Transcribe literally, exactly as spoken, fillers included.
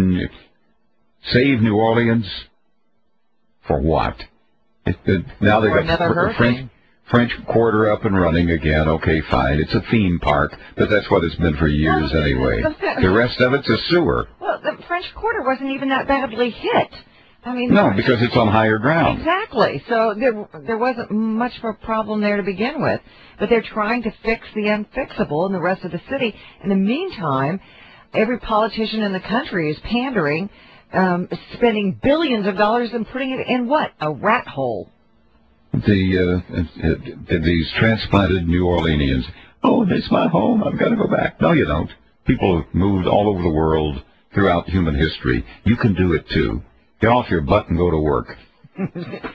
then save New Orleans for what? It, it, now they got the French, French Quarter up and running again. Okay, fine. It's a theme park, but that's what it's been for years well, anyway. The, the rest of it's a sewer. Well, the French Quarter wasn't even that badly hit. I mean, no, because it's on higher ground. Exactly. So there there wasn't much of a problem there to begin with. But they're trying to fix the unfixable in the rest of the city. In the meantime, every politician in the country is pandering, um, spending billions of dollars and putting it in what? A rat hole. The uh, uh, these transplanted New Orleanians. Oh, it's my home. I've got to go back. No, you don't. People have moved all over the world throughout human history. You can do it too. Get off your butt and go to work.